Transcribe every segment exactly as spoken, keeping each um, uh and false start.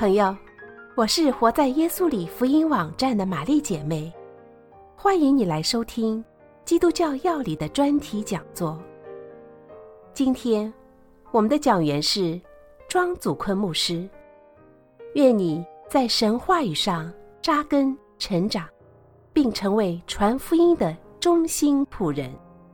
朋友，我是活在耶稣里福音网站的玛丽姐妹，欢迎你来收听基督教要理的专题讲座。今天我们的讲员是庄祖坤牧师，愿你在神话语上扎根成长，并成为传福音的忠心仆人。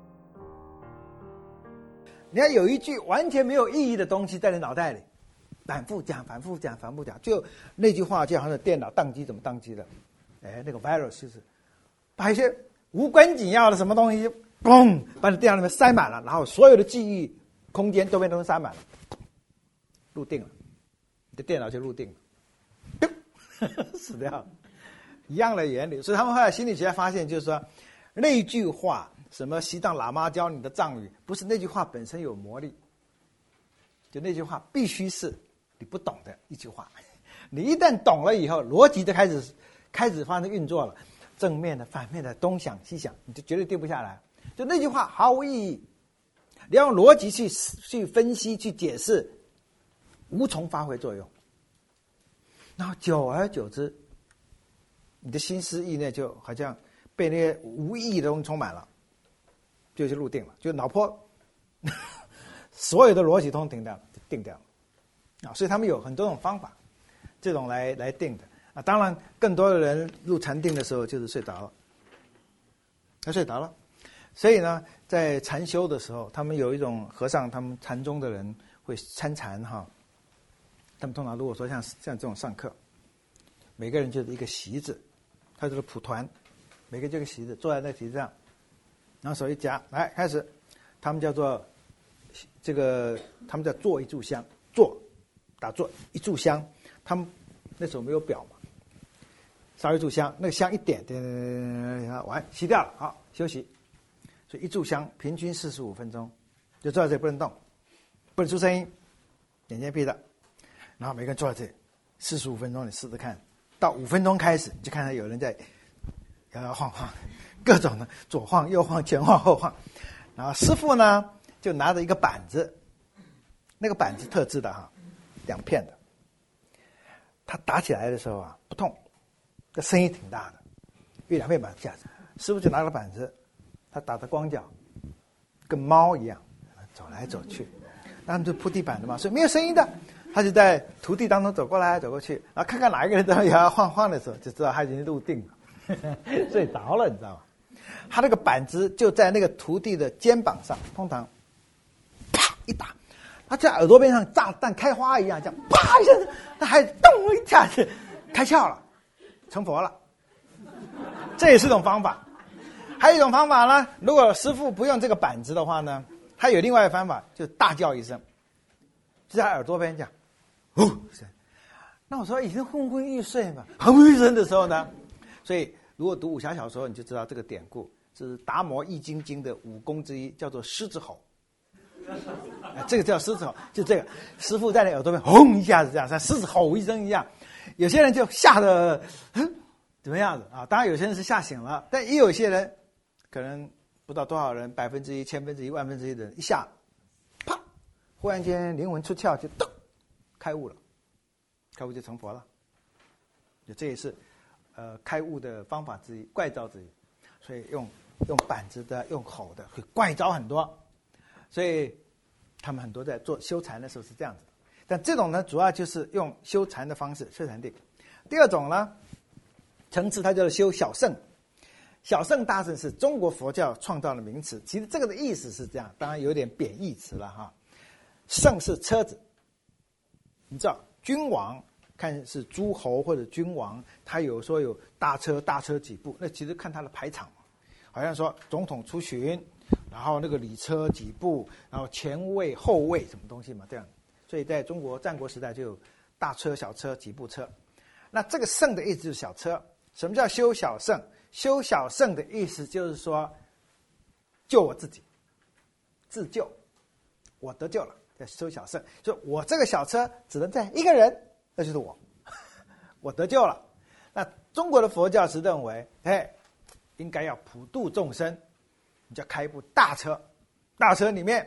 你看有一句完全没有意义的东西在你脑袋里，反复讲反复讲反复讲，就那句话就好像电脑宕机怎么宕机的，哎，那个 virus 就是把一些无关紧要的什么东西嘣把你电脑里面塞满了，然后所有的记忆空间都被东西塞满了，入定了，你的电脑就入定了，死掉了，一样的原理。所以他们后来心理学家发现，就是说那句话什么西藏喇嘛教你的藏语，不是那句话本身有魔力，就那句话必须是你不懂的一句话，你一旦懂了以后，逻辑就开始开始发生运作了，正面的反面的东想西想，你就绝对定不下来。就那句话毫无意义，你要用逻辑去去分析去解释，无从发挥作用。然后久而久之，你的心思意念就好像被那些无意义的东西充满了，就去入定了，就脑波所有的逻辑通停掉了，就定掉了啊！所以他们有很多种方法，这种来来定的啊。当然，更多的人入禅定的时候就是睡着了，他睡着了。所以呢，在禅修的时候，他们有一种和尚，他们禅宗的人会参禅哈。他们通常如果说像像这种上课，每个人就是一个席子，他就是蒲团，每个就一个席子，坐在那个席子上，然后手一夹，来开始，他们叫做这个，他们叫做一炷香，坐打坐一炷香，他们那时候没有表嘛，烧一炷香，那个香一点点点点完熄掉了，好休息。所以一炷香平均四十五分钟，就坐在这里不能动，不能出声音，眼睛闭着，然后每个人坐在这里四十五分钟，你试试看，到五分钟开始，你就看到有人在摇摇晃晃，各种的左晃右晃前晃后晃，然后师父呢就拿着一个板子，那个板子特制的哈，两片的，他打起来的时候啊不痛，这声音挺大的，因为两片板子架着，师父就拿了板子。他打着光脚，跟猫一样走来走去，他们就铺地板的嘛，所以没有声音的。他就在土地当中走过来走过去，然后看看哪一个人在摇摇晃晃的时候，就知道他已经入定了，睡着了，你知道吗？他那个板子就在那个徒弟的肩膀上，通常啪一打，他在耳朵边上炸弹开花一样，这样啪一下子，他还咚一下子开窍了，成佛了。这也是种方法。还有一种方法呢，如果师父不用这个板子的话呢，他有另外一个方法，就大叫一声，就在耳朵边讲，哦，那我说已经昏昏欲睡嘛，昏昏欲睡的时候呢，所以如果读武侠小说，你就知道这个典故是达摩易筋经的武功之一，叫做狮子吼。这个叫狮子吼，就这个师父在你耳朵边轰一下子这样，像狮子吼一声一样，有些人就吓得怎么样子啊？当然有些人是吓醒了，但也有些人。可能不知道多少人，百分之一、千分之一、万分之一的人，一下，啪，忽然间灵魂出窍，就噔，开悟了，开悟就成佛了。这也是呃开悟的方法之一，怪招之一。所以用用板子的、用吼的，会怪招很多。所以他们很多在做修禅的时候是这样子的。但这种呢，主要就是用修禅的方式修禅定。第二种呢，层次它叫做修小乘。小乘大乘是中国佛教创造的名词，其实这个的意思是这样，当然有点贬义词了哈。乘是车子，你知道君王看是诸侯或者君王，他有说有大车，大车几部，那其实看他的排场嘛，好像说总统出巡，然后那个礼车几部，然后前卫后卫什么东西嘛，这样。所以在中国战国时代就有大车、小车、几部车。那这个乘的意思就是小车。什么叫修小乘？修小乘的意思就是说，救我自己，自救，我得救了，叫修小乘。就我这个小车只能载一个人，那就是我，我得救了。那中国的佛教是认为，哎，应该要普度众生，你就开一部大车，大车里面里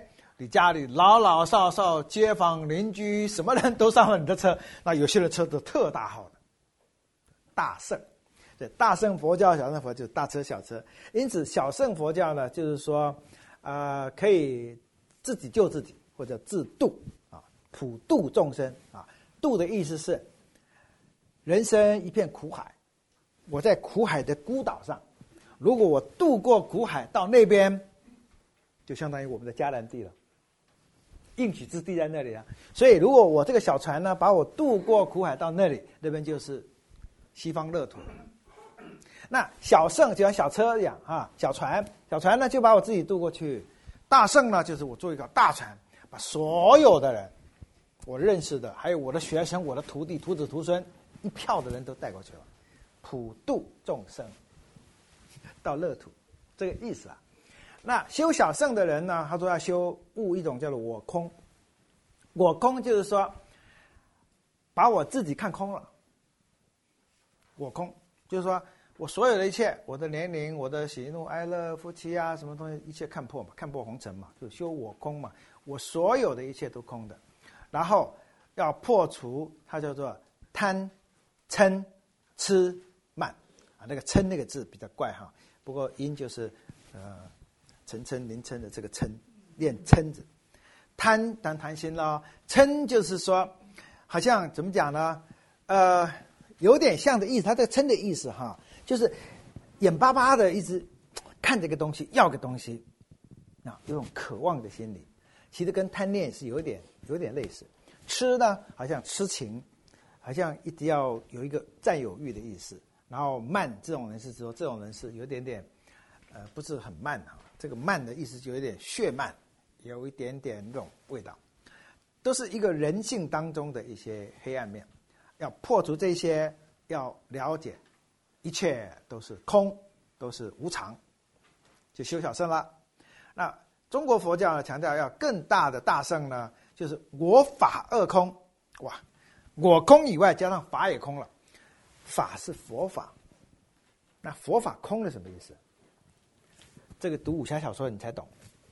你家里老老少少、街坊邻居什么人都上了你的车，那有些人车都特大号的，大圣。对，大乘佛教、小乘佛就是大车小车，因此小乘佛教呢，就是说，呃，可以自己救自己，或者自度啊，普度众生啊。度的意思是，人生一片苦海，我在苦海的孤岛上，如果我渡过苦海到那边，就相当于我们的迦南地了，应许之地在那里啊。所以，如果我这个小船呢，把我渡过苦海到那里，那边就是西方乐土。那小乘就像小车一样啊，小船，小船呢就把我自己渡过去。大乘呢，就是我做一个大船，把所有的人，我认识的，还有我的学生、我的徒弟、徒子徒孙，一票的人都带过去了，普度众生到乐土，这个意思啊。那修小乘的人呢，他说要修悟一种叫做我空。我空就是说，把我自己看空了。我空就是说，我所有的一切，我的年龄、我的喜怒哀乐、夫妻啊，什么东西，一切看破嘛，看破红尘嘛，就修我空嘛。我所有的一切都空的，然后要破除它叫做贪、嗔、痴、慢啊。那个嗔那个字比较怪哈，不过音就是呃陈琛、林琛的这个琛，念嗔字。贪当贪心了，嗔就是说，好像怎么讲呢？呃，有点像的意思。它这个嗔的意思哈。就是眼巴巴的一直看这个东西，要个东西，啊，有种渴望的心理，其实跟贪念是有点有点类似。痴呢，好像痴情，好像一直要有一个占有欲的意思。然后慢，这种人是说，这种人是有点点，呃，不是很慢啊。这个慢的意思就有点血慢，有一点点那种味道，都是一个人性当中的一些黑暗面。要破除这些，要了解。一切都是空，都是无常，就修小乘了。那中国佛教呢，强调要更大的大乘呢，就是我法二空。哇，我空以外加上法也空了，法是佛法，那佛法空了什么意思？这个读武侠小说你才懂。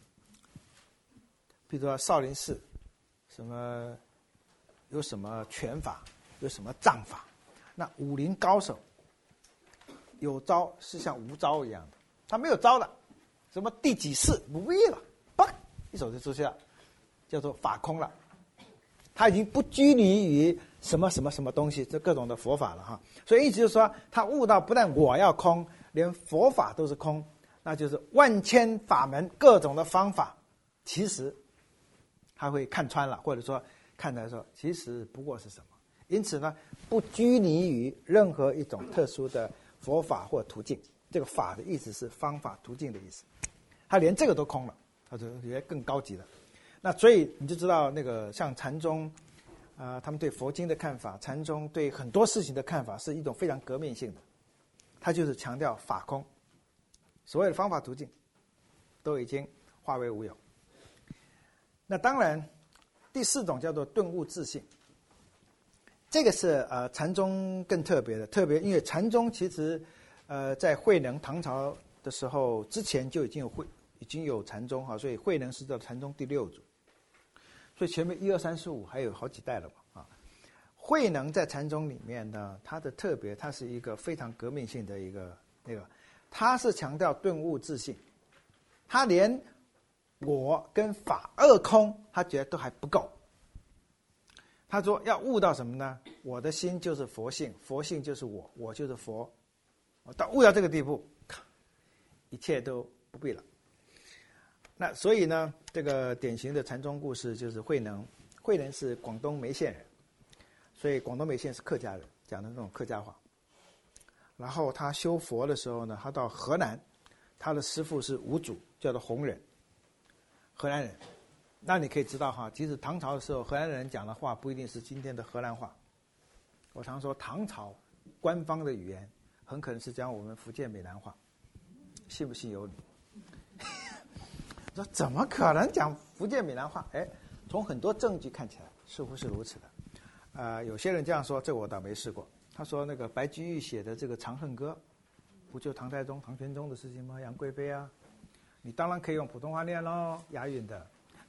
比如说少林寺，什么有什么拳法，有什么杖法，那武林高手。有招是像无招一样的，他没有招的，什么第几式不必了，嘣，一手就出去了，叫做法空了。他已经不拘泥于什么什么什么东西，这各种的佛法了哈。所以意思就是说，他悟到不但我要空，连佛法都是空，那就是万千法门各种的方法，其实他会看穿了，或者说看来说，其实不过是什么。因此呢，不拘泥于任何一种特殊的佛法或途径，这个法的意思是方法途径的意思，他连这个都空了，他就觉得更高级了。那所以你就知道那个像禅宗，啊、呃，他们对佛经的看法，禅宗对很多事情的看法是一种非常革命性的，他就是强调法空，所有的方法途径都已经化为无有。那当然，第四种叫做顿悟自性。这个是呃禅宗更特别的，特别因为禅宗其实，呃在慧能唐朝的时候之前就已经有慧已经有禅宗哈，所以慧能是叫禅宗第六祖，所以前面一二三四五还有好几代了嘛啊。慧能在禅宗里面呢，他的特别，他是一个非常革命性的一个那个，他是强调顿悟自性，他连我跟法二空，他觉得都还不够。他说要悟到什么呢？我的心就是佛性，佛性就是我，我就是佛。到悟到这个地步，一切都不必了。那所以呢，这个典型的禅宗故事就是慧能。慧能是广东梅县人，所以广东梅县是客家人，讲的那种客家话。然后他修佛的时候呢，他到河南，他的师父是五祖，叫做弘忍，河南人。那你可以知道哈，即使唐朝的时候，河南人讲的话不一定是今天的荷兰话。我常说，唐朝官方的语言很可能是讲我们福建闽南话，信不信由你。说怎么可能讲福建闽南话？哎，从很多证据看起来似乎是如此的。呃，有些人这样说，这我倒没试过。他说那个白居易写的这个《长恨歌》，不就唐太宗、唐玄宗的事情吗？杨贵妃啊，你当然可以用普通话念咯，押韵的。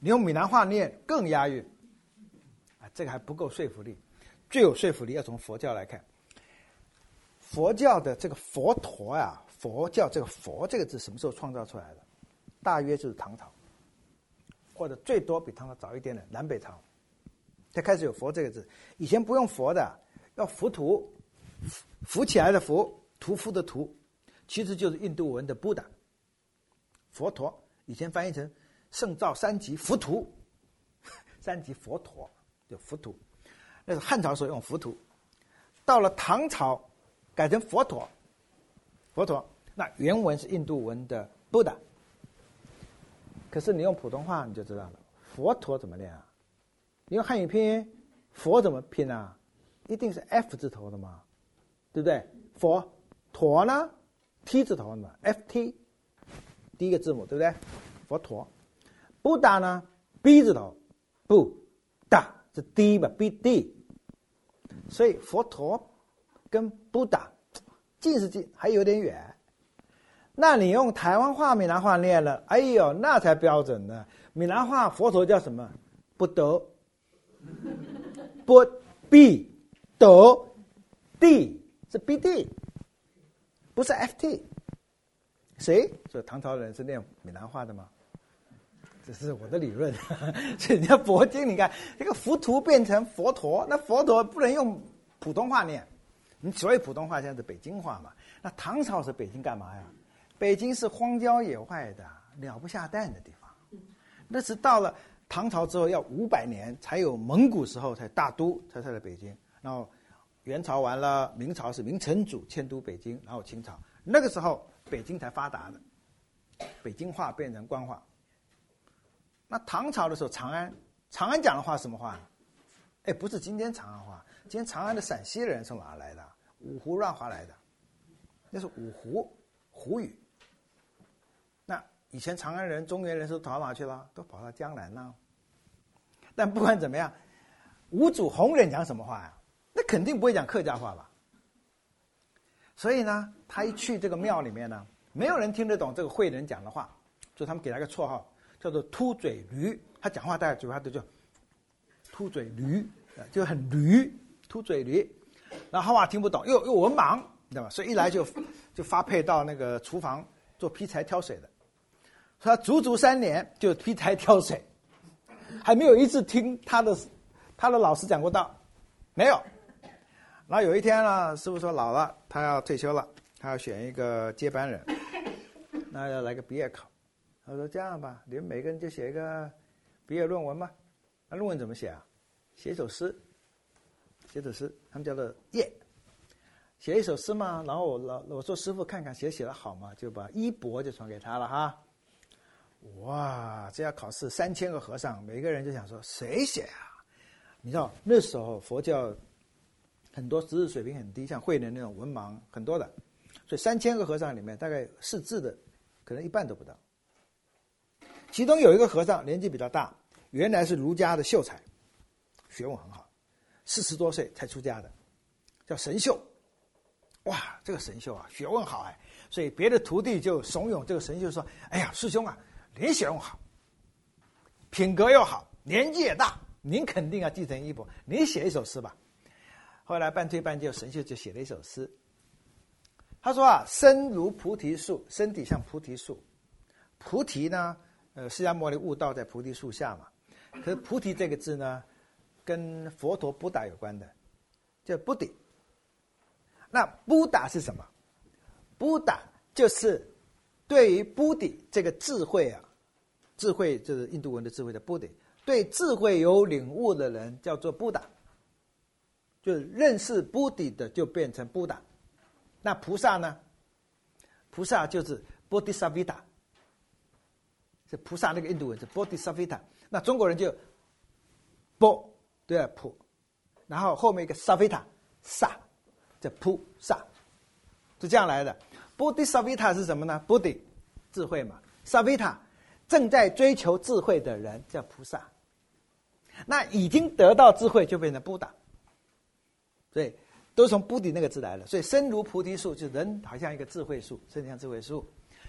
你用闽南话念更押韵，啊，这个还不够说服力。最有说服力要从佛教来看。佛教的这个佛陀啊，佛教这个佛这个字什么时候创造出来的？大约就是唐朝，或者最多比唐朝早一点的南北朝，才开始有佛这个字。以前不用佛的，要浮屠，浮起来的浮，屠夫的屠，其实就是印度文的 Buddha。佛陀以前翻译成圣造三级浮屠，三级佛陀就浮屠。那是汉朝时候用浮屠，到了唐朝改成佛陀，佛陀那原文是印度文的 Buddha， 可是你用普通话你就知道了，佛陀怎么念啊？你用汉语拼音，佛怎么拼啊？一定是 F 字头的嘛，对不对？佛陀呢 T 字头的嘛 ，F T 第一个字母对不对？佛陀。Buddha 呢 B 字头，不大是 D 吧 ，B D。所以佛陀跟 Buddha 近是近，还有点远。那你用台湾话、闽南话念了，哎呦，那才标准呢。闽南话佛陀叫什么？不得，不必得地是 B D， 不是 F T。谁？所以唐朝人是念闽南话的吗？这是我的理论。所以人家佛经，你看这个浮屠变成佛陀，那佛陀不能用普通话念。你所谓普通话现在是北京话嘛？那唐朝是北京干嘛呀？北京是荒郊野外的、鸟不下蛋的地方。那是到了唐朝之后要五百年才有蒙古时候才大都才在北京，然后元朝完了，明朝是明成祖迁都北京，然后清朝那个时候北京才发达的，北京话变成官话。那唐朝的时候，长安，长安讲的话什么话？哎，不是今天长安话，今天长安的陕西人从哪来的？五胡乱华来的，那是五胡胡语。那以前长安人、中原人是跑哪去了？都跑到江南了。但不管怎么样，吴主洪人讲什么话呀？那肯定不会讲客家话吧？所以呢，他一去这个庙里面呢，没有人听得懂这个会人讲的话，所以他们给他一个绰号。叫做秃嘴驴，他讲话大概嘴巴都叫秃嘴驴，就很驴，秃嘴驴。然后他话听不懂，又又文盲，你知道吧？所以一来就就发配到那个厨房做劈柴挑水的。他足足三年就劈柴挑水，还没有一次听他的他的老师讲过道，没有。然后有一天呢，师傅说老了，他要退休了，他要选一个接班人，那要来个毕业考。他说这样吧，你们每个人就写一个毕业论文吧。那论文怎么写啊？写一首诗，写首诗，他们叫做业。写一首诗嘛，然后我老我说师傅看看写写得好嘛，就把衣钵就传给他了哈。哇，这要考试三千个和尚，每个人就想说谁写啊？你知道那时候佛教很多知识水平很低，像慧能那种文盲很多的，所以三千个和尚里面大概识字的可能一半都不到。其中有一个和尚年纪比较大，原来是儒家的秀才，学问很好，四十多岁才出家的，叫神秀。哇，这个神秀啊，学问好哎，所以别的徒弟就怂恿这个神秀说：“哎呀，师兄啊，您学问好，品格又好，年纪也大，您肯定要继承衣钵，您写一首诗吧。”后来半推半就，神秀就写了一首诗。他说啊，身如菩提树，身体像菩提树，菩提呢？呃，释迦牟尼悟道在菩提树下嘛，可是菩提这个字呢，跟佛陀布达有关的，叫布迪。那布达是什么？布达就是对于布迪这个智慧啊，智慧就是印度文的智慧的布迪，对智慧有领悟的人叫做布达，就是认识布迪的就变成布达。那菩萨呢？菩萨就是波迪萨维达。是菩萨那个印度文是 Bodhisattva， 那中国人就波对啊普，然后后面一个 Sattva 萨，叫菩萨，是这样来的。Bodhisattva 是什么呢？ Bodhi 智慧嘛 ，Sattva 正在追求智慧的人叫菩萨，那已经得到智慧就变成布达，所以都从 Bodhi 那个字来的。所以身如菩提树，就人好像一个智慧树，身体像智慧树。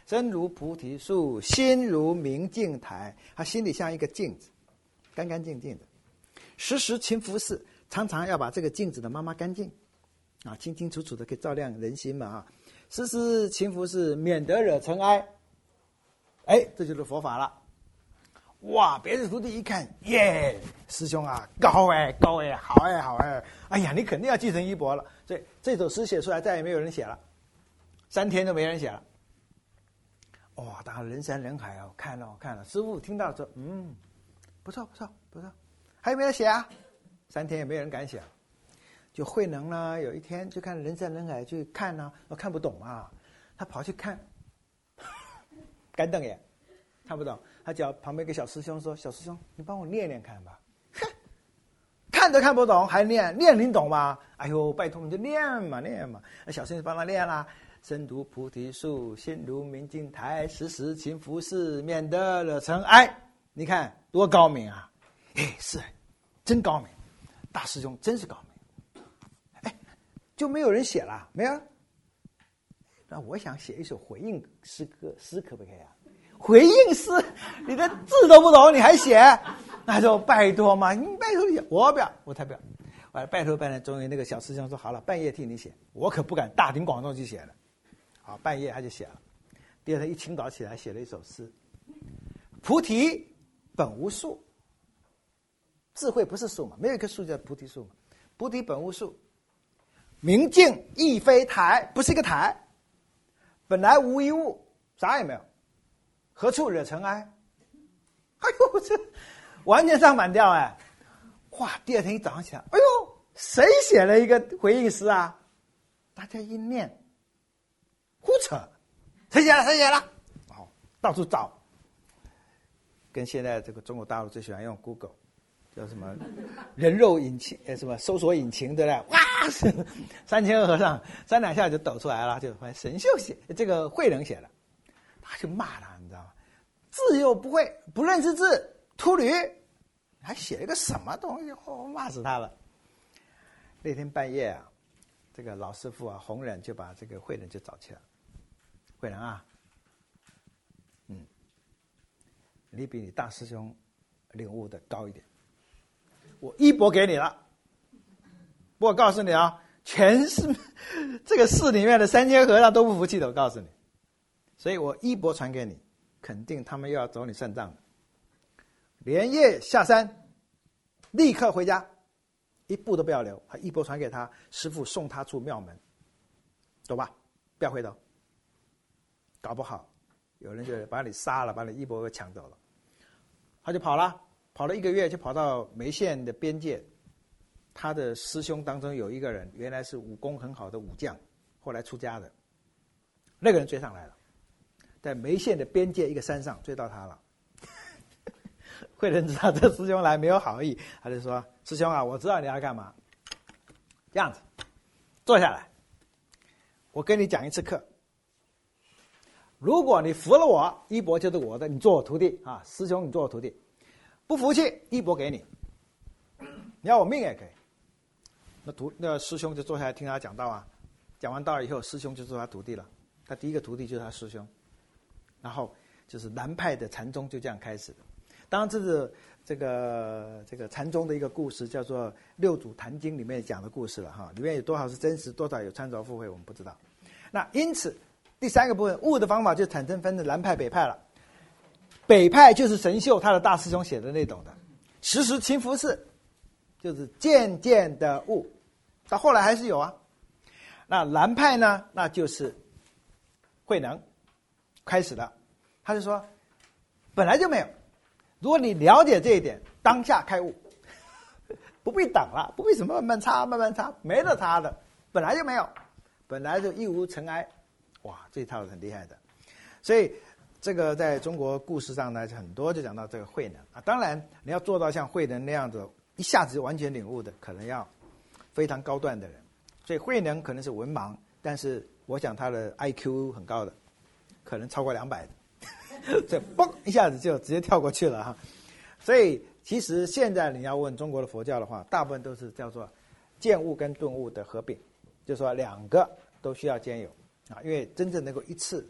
身如菩提树，心如明镜台。他心里像一个镜子，干干净净的。时时勤拂拭，常常要把这个镜子的抹抹干净啊，清清楚楚的可以照亮人心嘛啊。时时勤拂拭，免得惹尘埃。哎，这就是佛法了。哇！别的徒弟一看，耶，师兄啊，高哎，高哎，好哎，好哎，哎呀，你肯定要继承衣钵了。所以这首诗写出来，再也没有人写了，三天都没人写了。哇！大家人山人海哦，看了看了，师父听到说，嗯，不错不错不错，还有没有写啊？三天也没有人敢写了。就慧能呢，有一天就看人山人海去看呢、啊，看不懂啊，他跑去看，干瞪眼，看不懂。他叫旁边一个小师兄说：“小师兄，你帮我念念看吧。”哼，看都看不懂，还念念你懂吗？哎呦，拜托你就念嘛念嘛。那小师兄帮他念啦。身如菩提树，心如明镜台，时时勤拂拭，免得惹尘埃。你看多高明啊！哎，是，真高明，大师兄真是高明。哎，就没有人写了，没有。那我想写一首回应诗歌，诗可不可以啊？回应诗，你的字都不懂，你还写？那就拜托嘛，你拜托你写，我不要，我才不要。我拜托半天，终于那个小师兄说好了，半夜替你写，我可不敢大庭广众去写了。好，半夜他就写了。第二天一清早起来，写了一首诗：菩提本无树，智慧不是树嘛，没有一棵树叫菩提树嘛。菩提本无树，明镜亦非台，不是一个台，本来无一物，啥也没有。何处惹尘埃？哎呦，这完全上反调哎！哇，第二天一早上起来，哎呦，谁写了一个回应诗啊？大家一念，胡扯，谁写了？谁写了？哦，到处找，跟现在这个中国大陆最喜欢用 Google， 叫什么人肉引擎，呃，什么搜索引擎对不对？哇，三千和尚三两下就抖出来了，就发现神秀写这个慧能写的。他就骂他，你知道吗？字又不会，不认识字，秃驴，还写了个什么东西？哦，骂死他了。那天半夜啊，这个老师傅啊，弘忍就把这个慧能就找起来了。慧能啊，嗯，你比你大师兄领悟的高一点，我衣钵给你了。不过告诉你啊，全是这个寺里面的三千和尚都不服气的，我告诉你。所以我衣钵传给你，肯定他们又要找你算账了。连夜下山，立刻回家，一步都不要留。他衣钵传给他，师父送他出庙门，走吧，不要回头。搞不好有人就把你杀了，把你衣钵给抢走了。他就跑了，跑了一个月，就跑到梅县的边界。他的师兄当中有一个人，原来是武功很好的武将，后来出家的。那个人追上来了。在梅县的边界一个山上追到他了，慧能知道这师兄来没有好意，他就说：“师兄啊，我知道你要干嘛，这样子，坐下来，我跟你讲一次课。如果你服了我，衣钵就是我的，你做我徒弟啊，师兄你做我徒弟。不服气，衣钵给你，你要我命也可以。”那徒那师兄就坐下来听他讲道啊，讲完道以后，师兄就做他徒弟了。他第一个徒弟就是他师兄。然后就是南派的禅宗就这样开始的。当然这是这个这个禅宗的一个故事，叫做《六祖坛经》里面讲的故事了哈，里面有多少是真实，多少有参照附会，我们不知道。那因此第三个部分悟的方法就产生分的南派北派了。北派就是神秀他的大师兄写的那种的，时时勤拂拭，就是渐渐的悟，到后来还是有啊。那南派呢，那就是慧能开始的，他就说本来就没有，如果你了解这一点，当下开悟，不必等了，不必什么慢慢擦慢慢擦，没得擦的，本来就没有，本来就一无尘埃。哇，这一套是很厉害的。所以这个在中国故事上呢，很多就讲到这个慧能啊。当然你要做到像慧能那样子一下子就完全领悟的，可能要非常高段的人。所以慧能可能是文盲，但是我想他的 I Q 很高的，可能超过两百的，这嘣一下子就直接跳过去了哈。所以其实现在你要问中国的佛教的话，大部分都是叫做见悟跟顿悟的合并，就是说两个都需要兼有啊，因为真正能够一次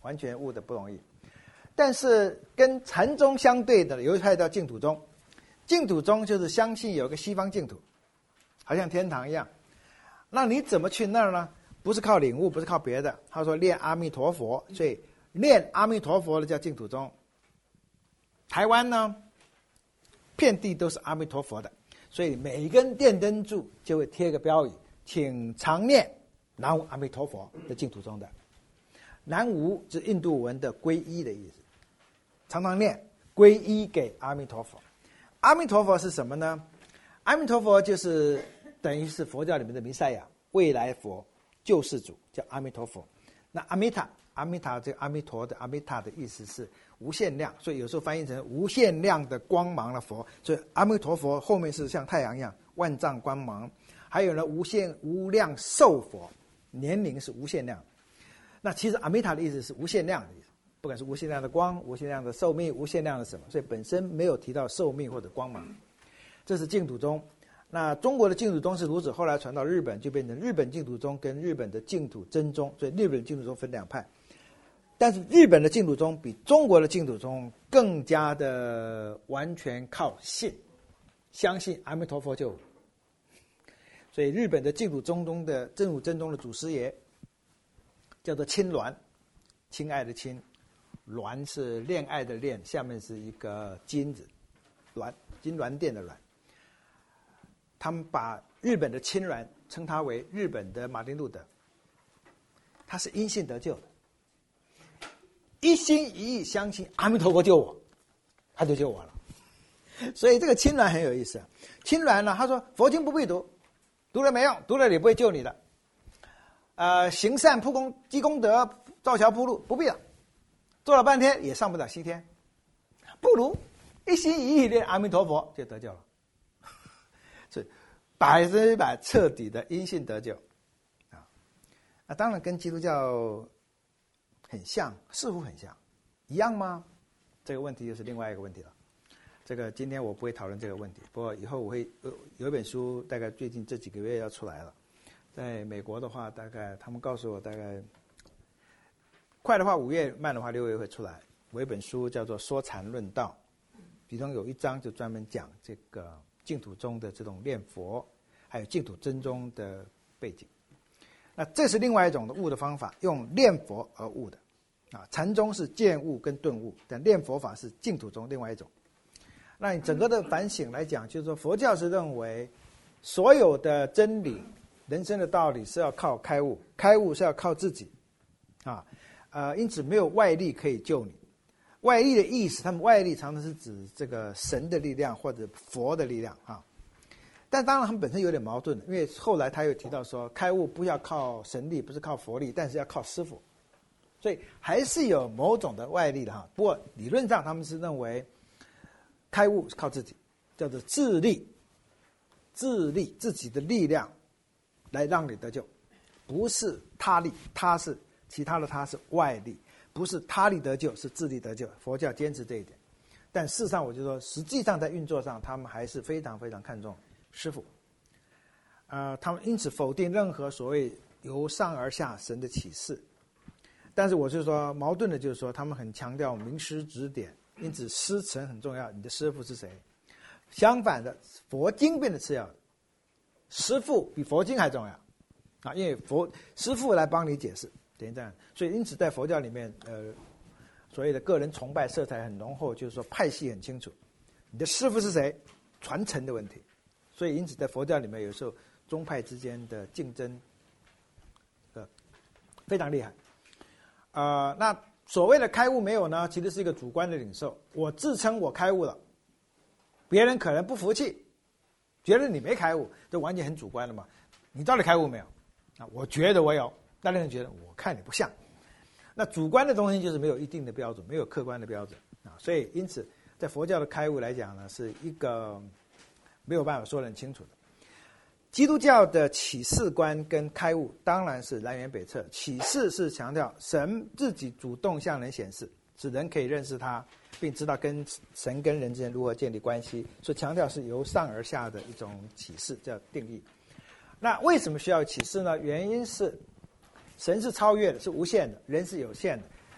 完全悟的不容易。但是跟禅宗相对的有一派叫净土宗，净土宗就是相信有个西方净土，好像天堂一样。那你怎么去那儿呢？不是靠领悟，不是靠别的。他说念阿弥陀佛，所以念阿弥陀佛的叫净土宗。台湾呢，遍地都是阿弥陀佛的，所以每一根电灯柱就会贴个标语，请常念南无阿弥陀佛的净土宗的。南无是印度文的皈依的意思，常常念皈依给阿弥陀佛。阿弥陀佛是什么呢？阿弥陀佛就是等于是佛教里面的弥赛亚，未来佛，救世主，叫阿弥陀佛。那阿弥塔，阿弥塔这个阿弥陀的阿弥塔的意思是无限量，所以有时候翻译成无限量的光芒的佛。所以阿弥陀佛后面是像太阳一样万丈光芒。还有呢，无限无量寿佛，年龄是无限量。那其实阿弥塔的意思是无限量的意思，不管是无限量的光、无限量的寿命、无限量的什么，所以本身没有提到寿命或者光芒。这是净土宗。那中国的净土宗是如此，后来传到日本就变成日本净土宗跟日本的净土真宗，所以日本净土宗分两派。但是日本的净土宗比中国的净土宗更加的完全靠信，相信阿弥陀佛就。所以日本的净土宗中的净土真宗的祖师爷叫做亲鸾，亲爱的亲，鸾是恋爱的恋，下面是一个金字，鸾金銮殿的鸾。他们把日本的亲鸾称他为日本的马丁路德，他是因信得救的，一心一意相信阿弥陀佛救我，他就救我了。所以这个亲鸾很有意思。亲鸾呢，他说佛经不必读，读了没用，读了也不会救你的。呃，行善铺功积功德，造桥铺路，不必了，做了半天也上不了西天，不如一心一意念阿弥陀佛就得救了。所以百分之百彻底的因信得救啊！那当然跟基督教很像，似乎很像，一样吗？这个问题就是另外一个问题了。这个今天我不会讨论这个问题，不过以后我会有有一本书，大概最近这几个月要出来了。在美国的话，大概他们告诉我，大概快的话五月，慢的话六月会出来。我有一本书叫做《说禅论道》，其中有一章就专门讲这个净土宗的这种念佛，还有净土真宗的背景。那这是另外一种的悟的方法，用念佛而悟的啊。禅宗是见悟跟顿悟，但念佛法是净土宗另外一种。那你整个的反省来讲，就是说佛教是认为所有的真理、人生的道理是要靠开悟，开悟是要靠自己啊。呃，因此没有外力可以救你。外力的意思，他们外力常常是指这个神的力量或者佛的力量啊。但当然他们本身有点矛盾，因为后来他又提到说，开悟不要靠神力，不是靠佛力，但是要靠师父，所以还是有某种的外力的哈。不过理论上他们是认为开悟是靠自己，叫做自力，自力自己的力量来让你得救，不是他力，他是其他的他是外力。不是他力得救，是自力得救。佛教坚持这一点，但事实上，我就说，实际上在运作上，他们还是非常非常看重师父。呃，他们因此否定任何所谓由上而下神的启示。但是我是说，矛盾的就是说，他们很强调名师指点，因此师承很重要。你的师父是谁？相反的，佛经变得次要，师父比佛经还重要啊，因为佛师父来帮你解释。等于这样，所以因此在佛教里面，呃，所谓的个人崇拜色彩很浓厚，就是说派系很清楚，你的师父是谁，传承的问题。所以因此在佛教里面，有时候宗派之间的竞争，呃，非常厉害。呃，那所谓的开悟没有呢，其实是一个主观的领受。我自称我开悟了，别人可能不服气，觉得你没开悟，这完全很主观的嘛。你到底开悟没有？啊，我觉得我有。那人觉得我看你不像，那主观的东西就是没有一定的标准，没有客观的标准啊，所以因此在佛教的开悟来讲呢，是一个没有办法说得很清楚的。基督教的启示观跟开悟当然是南辕北辙。启示是强调神自己主动向人显示，使人可以认识他，并知道跟神跟人之间如何建立关系，所以强调是由上而下的一种启示，叫定义。那为什么需要启示呢？原因是神是超越的，是无限的，人是有限的。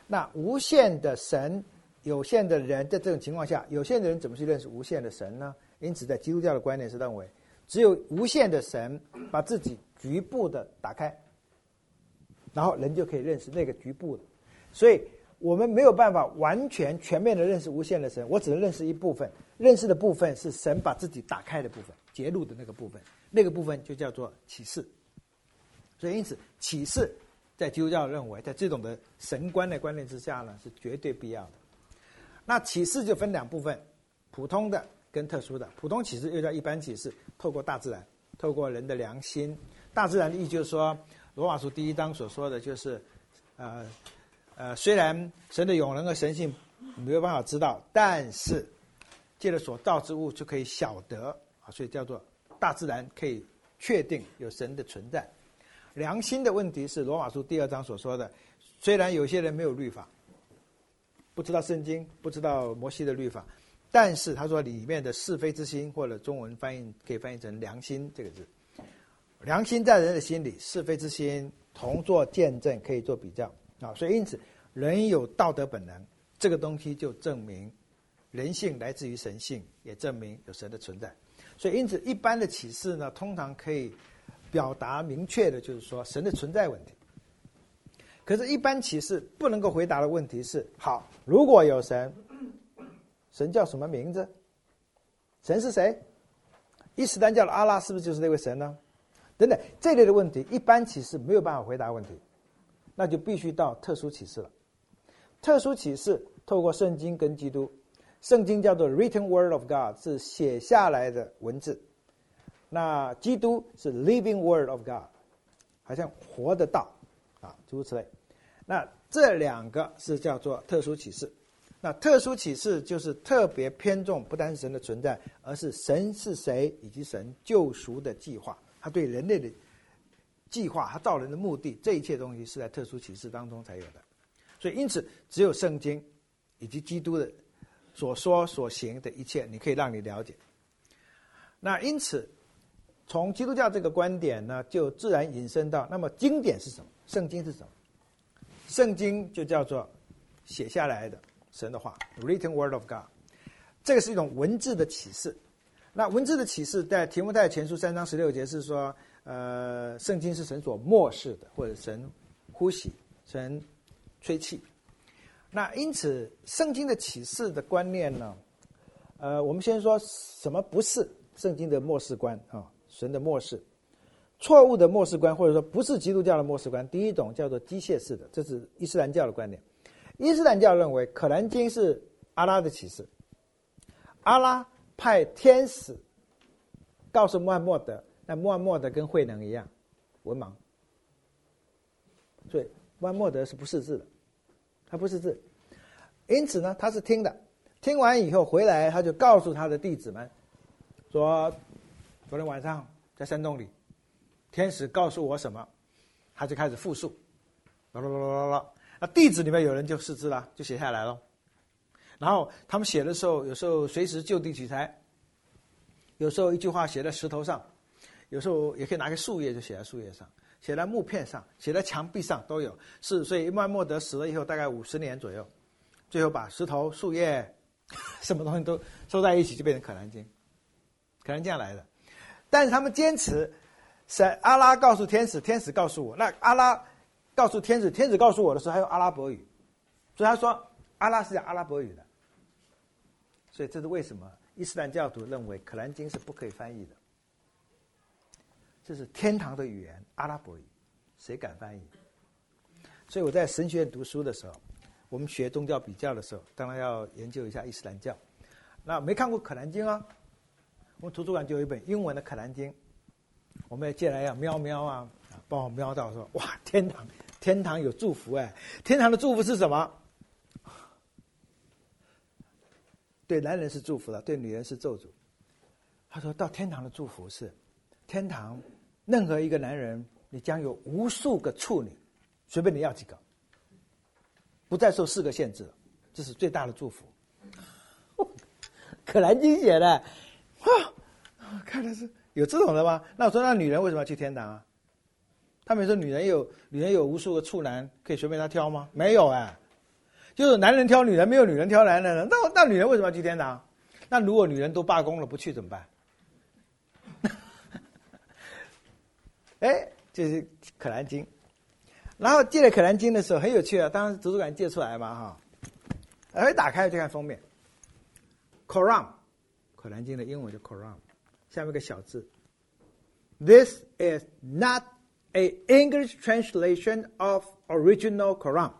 那无限的神，有限的人，在这种情况下，有限的人怎么去认识无限的神呢？因此，在基督教的观念是认为，只有无限的神把自己局部的打开，然后人就可以认识那个局部的。所以我们没有办法完全全面的认识无限的神，我只能认识一部分，认识的部分是神把自己打开的部分，揭露的那个部分，那个部分就叫做启示。所以因此启示在基督教认为，在这种的神观的观念之下呢，是绝对必要的。那启示就分两部分，普通的跟特殊的。普通启示又叫一般启示，透过大自然，透过人的良心。大自然的意思就是说，罗马书第一章所说的就是，呃呃，虽然神的永能和神性没有办法知道，但是借着所造之物就可以晓得啊，所以叫做大自然可以确定有神的存在。良心的问题是罗马书第二章所说的，虽然有些人没有律法，不知道圣经，不知道摩西的律法，但是他说里面的是非之心，或者中文翻译可以翻译成良心这个字。良心在人的心里，是非之心同作见证，可以做比较啊。所以因此人有道德本能，这个东西就证明人性来自于神性，也证明有神的存在。所以因此一般的启示呢，通常可以表达明确的就是说神的存在问题。可是一般启示不能够回答的问题是，好，如果有神，神叫什么名字？神是谁？伊斯兰教的阿拉是不是就是那位神呢？等等这类的问题，一般启示没有办法回答问题，那就必须到特殊启示了。特殊启示透过圣经跟基督，圣经叫做 written word of God， 是写下来的文字，那基督是 living word of God， 好像活的道啊，诸如此类。那这两个是叫做特殊启示。那特殊启示就是特别偏重不单是神的存在，而是神是谁以及神救赎的计划，他对人类的计划，他造人的目的，这一切东西是在特殊启示当中才有的。所以因此只有圣经以及基督的所说所行的一切，你可以让你了解。那因此从基督教这个观点呢，就自然引申到，那么经典是什么？圣经是什么？圣经就叫做写下来的神的话 written word of God， 这个是一种文字的启示。那文字的启示在提摩太前书三章十六节是说，呃，圣经是神所默示的，或者神呼吸，神吹气。那因此圣经的启示的观念呢，呃，我们先说什么不是圣经的默示观啊，神的默示。错误的默示观，或者说不是基督教的默示观，第一种叫做机械式的，这是伊斯兰教的观点。伊斯兰教认为可兰经是阿拉的启示，阿拉派天使告诉穆罕默德，那穆罕默德跟慧能一样文盲，所以穆罕默德是不识字的，他不识字，因此呢他是听的，听完以后回来他就告诉他的弟子们说，昨天晚上在山洞里天使告诉我什么，他就开始复述，啦啦啦啦啦，那弟子里面有人就识字了，就写下来了。然后他们写的时候，有时候随时就地取材，有时候一句话写在石头上，有时候也可以拿个树叶就写在树叶上，写在木片上，写在墙壁上都有。是，所以穆罕默德死了以后大概五十年左右，最后把石头、树叶什么东西都收在一起，就变成可兰经，可兰经来的。但是他们坚持神阿拉告诉天使，天使告诉我，那阿拉告诉天使，天使告诉我的时候还有阿拉伯语，所以他说阿拉是讲阿拉伯语的。所以这是为什么伊斯兰教徒认为可兰经是不可以翻译的，这是天堂的语言，阿拉伯语，谁敢翻译？所以我在神学院读书的时候，我们学宗教比较的时候，当然要研究一下伊斯兰教。那没看过可兰经啊，我们图书馆就有一本英文的可兰经，我们也借来要瞄瞄啊，帮我瞄到说，哇，天堂，天堂有祝福哎，天堂的祝福是什么？对男人是祝福了，对女人是咒诅。他说到天堂的祝福是，天堂任何一个男人，你将有无数个处女，随便你要几个，不再受四个限制了，这是最大的祝福。可兰经写的，啊，看来是有这种的吗？那我说那女人为什么要去天堂啊？他们说女人有女人有无数个处男可以随便她挑吗？没有哎， 就是男人挑女人，没有女人挑男人了。那那女人为什么要去天堂？那如果女人都罢工了，不去怎么办？哎，就是《可兰经》，然后借了《可兰经》的时候很有趣啊，当时图书馆借出来嘛哈，哎，打开就看封面 ，Quran，《可兰经》的英文就 Quran， 下面一个小字 ，This is not a English translation of original Quran。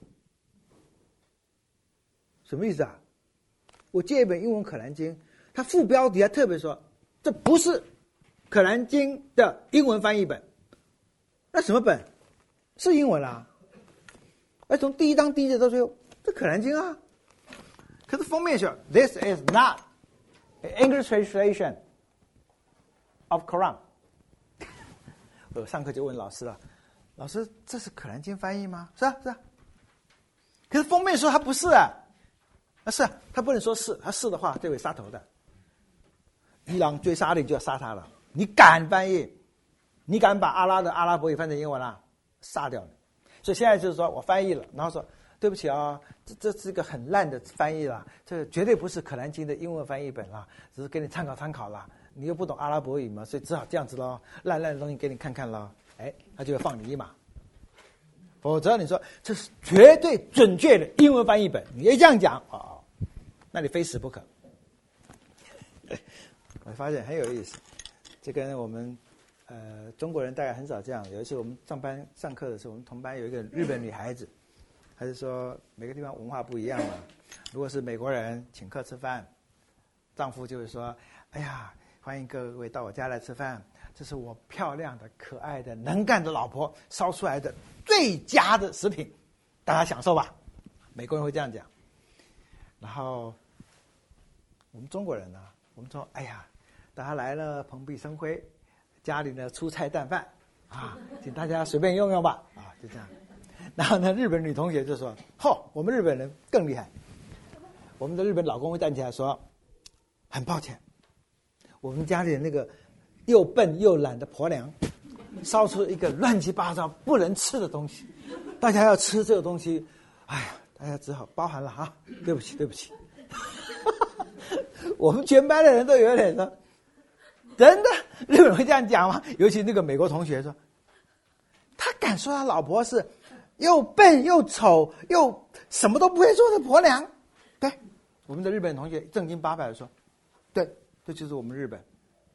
什么意思啊？我借一本英文《可兰经》，它副标题还特别说，这不是《可兰经》的英文翻译本。那什么本？是英文啦。哎，从第一章第一节到最后，这《可兰经》啊。可是封面说 ，This is not an English translation of Quran。我上课就问老师了，老师，这是《可兰经》翻译吗？是啊，是啊。可是封面说它不是啊。啊，是啊，他不能说是，他是的话就会杀头的。伊朗追杀你就要杀他了。你敢翻译？你敢把阿拉的阿拉伯语翻成英文啦？杀掉你！所以现在就是说我翻译了，然后说对不起啊，这这是一个很烂的翻译啦，这绝对不是《可兰经》的英文翻译本啦，只是给你参考参考啦。你又不懂阿拉伯语嘛，所以只好这样子咯，烂烂的东西给你看看咯。哎，他就会放你一马。否则你说这是绝对准确的英文翻译本，你一这样讲啊。哦，那你非死不可。我发现很有意思，这跟我们呃中国人大概很少这样。有一次我们上班上课的时候，我们同班有一个日本女孩子，她就说每个地方文化不一样嘛。如果是美国人请客吃饭，丈夫就会说：“哎呀，欢迎各位到我家来吃饭，这是我漂亮的、可爱的、能干的老婆烧出来的最佳的食品，大家享受吧。”美国人会这样讲。然后我们中国人呢，我们说：“哎呀，大家来了，蓬荜生辉，家里呢出菜淡饭啊，请大家随便用用吧。”啊，就这样。然后呢，日本女同学就说：“嚯，我们日本人更厉害。我们的日本老公会站起来说，很抱歉，我们家里的那个又笨又懒的婆娘，烧出一个乱七八糟不能吃的东西，大家要吃这个东西，哎呀，大家只好包涵了哈，对不起，对不起。”我们全班的人都有点说，真的，日本人会这样讲吗？尤其那个美国同学说，他敢说他老婆是又笨又丑又什么都不会做的婆娘？对，我们的日本同学正经八百的说，对，这就是我们日本。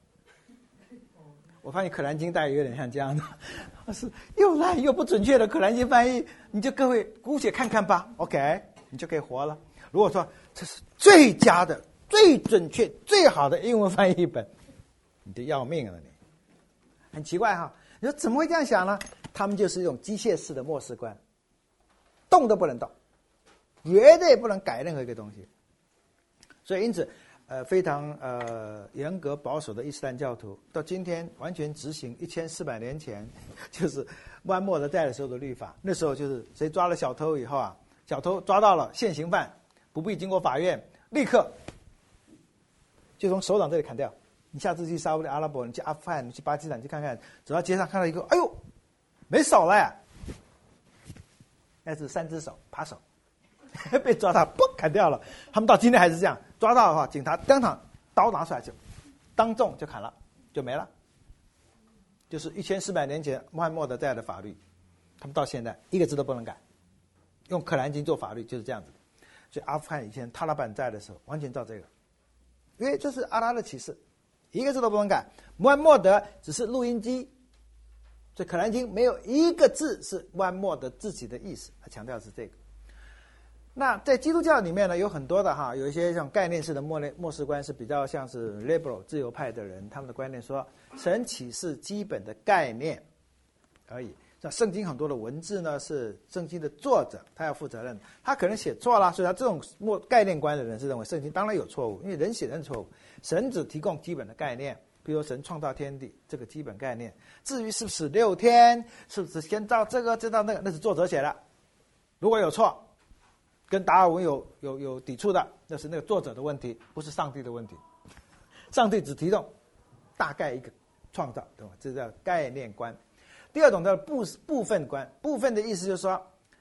我发现《可兰经》大概有点像这样的，是又烂又不准确的《可兰经》翻译，你就各位姑且看看吧 ，OK， 你就可以活了。如果说这是最佳的、最准确、最好的英文翻译本，你就要命了你。很奇怪哈，你说怎么会这样想呢？他们就是一种机械式的末世观，动都不能动，绝对不能改任何一个东西。所以因此，呃，非常呃严格保守的伊斯兰教徒，到今天完全执行一千四百年前就是穆罕默德在的时候的律法。那时候就是谁抓了小偷以后啊，小偷抓到了现行犯，不必经过法院，立刻就从手掌这里砍掉。你下次去沙烏地阿拉伯，你去阿富汗，你去巴基斯坦，你去看看，走到街上看到一个，哎呦，没手了呀，那是三只手扒手，被抓到，嘣砍掉了。他们到今天还是这样，抓到的话，警察当场刀拿出来就当众就砍了，就没了。就是一千四百年前穆罕默德在的法律，他们到现在一个字都不能改，用《可兰经》做法律就是这样子。所以阿富汗以前塔利班在的时候，完全照这个，因为这是阿拉的启示，一个字都不能改。穆罕默德只是录音机，所以《可兰经》没有一个字是穆罕默德自己的意思，他强调的是这个。那在基督教里面呢，有很多的哈，有一些像概念式的末列末世观是比较像是 liberal 自由派的人，他们的观念说，神启示基本的概念而已。像圣经很多的文字呢，是圣经的作者他要负责任，他可能写错了，所以他这种末概念观的人是认为圣经当然有错误，因为人写人错误，神只提供基本的概念，比如神创造天地这个基本概念，至于是不是六天，是不是先造这个，再造那个，那是作者写的，如果有错，跟达尔文有有有抵触的，那是那个作者的问题，不是上帝的问题。上帝只提供大概一个创造，对吧？这叫概念观。第二种叫部部分观，部分的意思就是说，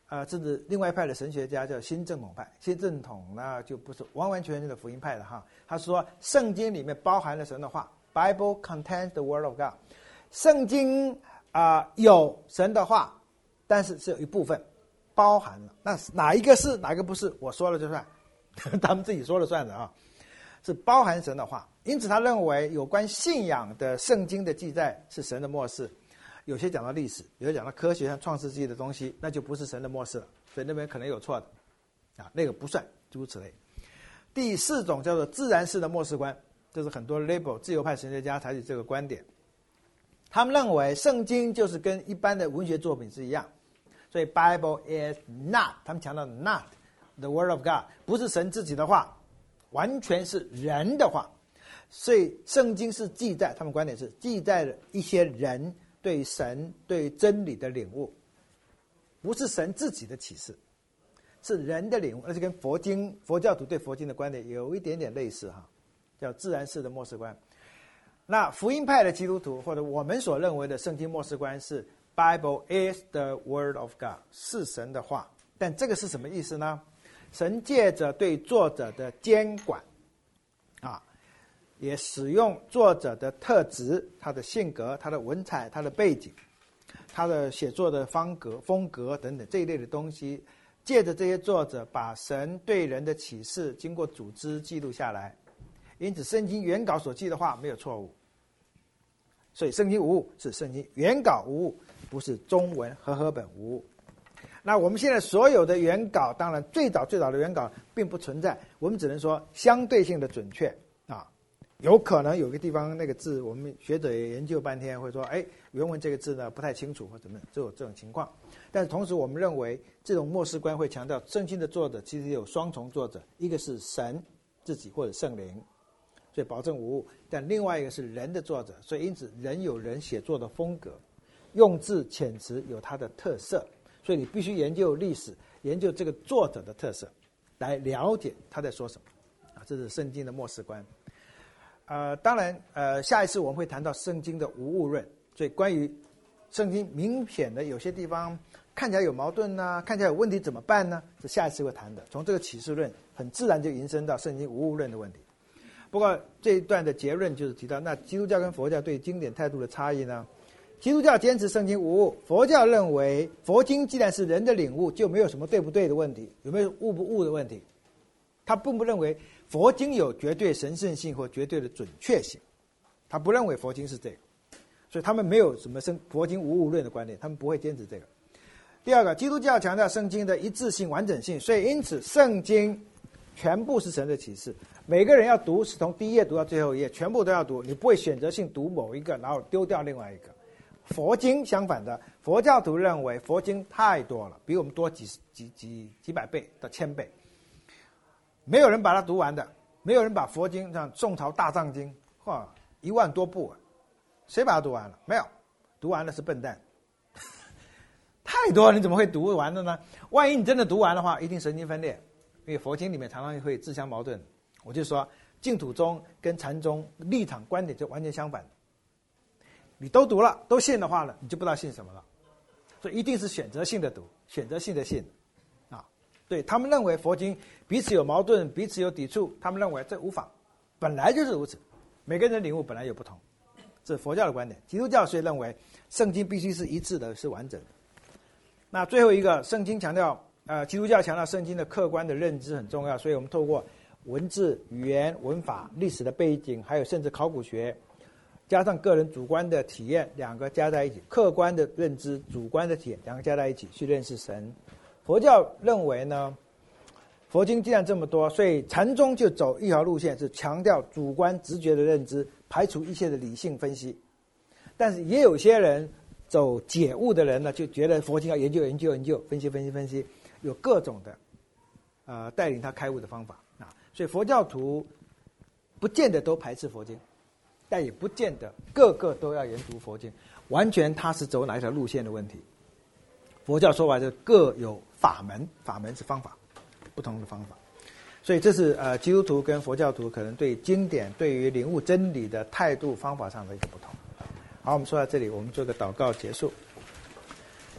呃，甚至另外一派的神学家叫新正统派。新正统呢，就不是完完全全的福音派的哈。他说，圣经里面包含了神的话 ，Bible contains the word of God。圣经啊、呃、有神的话，但是是有一部分包含了。那哪一个是，哪一个不是？我说了就算，他们自己说了算的啊。是包含神的话，因此他认为有关信仰的圣经的记载是神的默示。有些讲到历史，有些讲到科学，像创世纪的东西，那就不是神的默示了，所以那边可能有错的，啊，那个不算，诸如此类。第四种叫做自然式的默示观，这是很多 liberal 自由派神学家采取这个观点。他们认为圣经就是跟一般的文学作品是一样，所以 Bible is not， 他们强调 not the word of God， 不是神自己的话，完全是人的话。所以圣经是记载，他们观点是记载了一些人对神对真理的领悟，不是神自己的启示，是人的领悟，而且跟佛经佛教徒对佛经的观点有一点点类似哈，叫自然式的默示观。那福音派的基督徒或者我们所认为的圣经默示观是 Bible is the word of God， 是神的话。但这个是什么意思呢？神借着对作者的监管啊，也使用作者的特质，他的性格，他的文采，他的背景，他的写作的方格风格等等这一类的东西，借着这些作者把神对人的启示经过组织记录下来。因此圣经原稿所记的话没有错误，所以圣经无误，是圣经原稿无误，不是中文和合本无误。那我们现在所有的原稿，当然最早最早的原稿并不存在，我们只能说相对性的准确啊。有可能有个地方那个字，我们学者也研究半天，会说，哎，原文这个字呢不太清楚或怎么，就有这种情况。但是同时，我们认为这种默示观会强调，圣经的作者其实有双重作者，一个是神自己或者圣灵，所以保证无误；但另外一个是人的作者，所以因此人有人写作的风格，用字遣词有它的特色，所以你必须研究历史，研究这个作者的特色，来了解他在说什么啊，这是圣经的默示观。呃，当然，呃，下一次我们会谈到圣经的无误论，所以关于圣经明显的有些地方看起来有矛盾啊，看起来有问题怎么办呢？是下一次会谈的。从这个启示论很自然就延伸到圣经无误论的问题。不过这一段的结论就是提到，那基督教跟佛教对经典态度的差异呢？基督教坚持圣经无误，佛教认为佛经既然是人的领悟，就没有什么对不对的问题，有没有误不误的问题。他并不认为佛经有绝对神圣性或绝对的准确性，他不认为佛经是这个，所以他们没有什么佛经无误论的观点，他们不会坚持这个。第二个，基督教强调圣经的一致性、完整性，所以因此圣经全部是神的启示，每个人要读是从第一页读到最后一页，全部都要读，你不会选择性读某一个然后丢掉另外一个。佛经相反的，佛教徒认为佛经太多了，比我们多几几几几百倍到千倍，没有人把它读完的，没有人把佛经像宋朝大藏经，哇，一万多部啊，谁把它读完了？没有，读完了是笨蛋。太多了，你怎么会读完的呢？万一你真的读完的话，一定神经分裂，因为佛经里面常常会自相矛盾。我就说净土宗跟禅宗立场观点就完全相反。你都读了，都信的话呢，你就不知道信什么了。所以一定是选择性的读，选择性的信，啊，对他们认为佛经彼此有矛盾，彼此有抵触，他们认为这无妨，本来就是如此，每个人的领悟本来有不同，这是佛教的观点。基督教所以认为圣经必须是一致的，是完整的。那最后一个，圣经强调，呃，基督教强调圣经的客观的认知很重要，所以我们透过文字、语言、文法、历史的背景，还有甚至考古学。加上个人主观的体验，两个加在一起，客观的认知，主观的体验，两个加在一起去认识神。佛教认为呢，佛经既然这么多，所以禅宗就走一条路线，是强调主观直觉的认知，排除一切的理性分析。但是也有些人走解悟的人呢，就觉得佛经要研究研究研究，分析分析分析，有各种的呃带领他开悟的方法啊。所以佛教徒不见得都排斥佛经。但也不见得个个都要研读佛经，完全他是走哪一条路线的问题。佛教说白了各有法门，法门是方法，不同的方法。所以这是呃基督徒跟佛教徒可能对经典、对于领悟真理的态度方法上的一个不同。好，我们说到这里，我们做个祷告结束。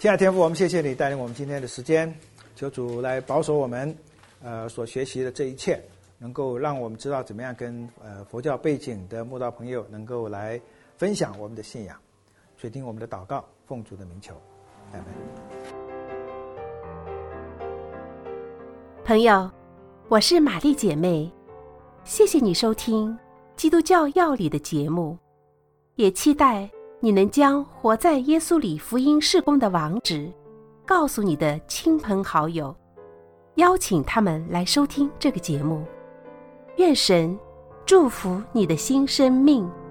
亲爱的天父，我们谢谢你带领我们今天的时间，求主来保守我们呃所学习的这一切，能够让我们知道怎么样跟呃佛教背景的慕道朋友能够来分享我们的信仰。垂听我们的祷告，奉主的名求，阿们。 朋友，我是玛丽姐妹，谢谢你收听基督教要理的节目，也期待你能将活在耶稣里福音事工的网址告诉你的亲朋好友，邀请他们来收听这个节目。愿神祝福你的新生命。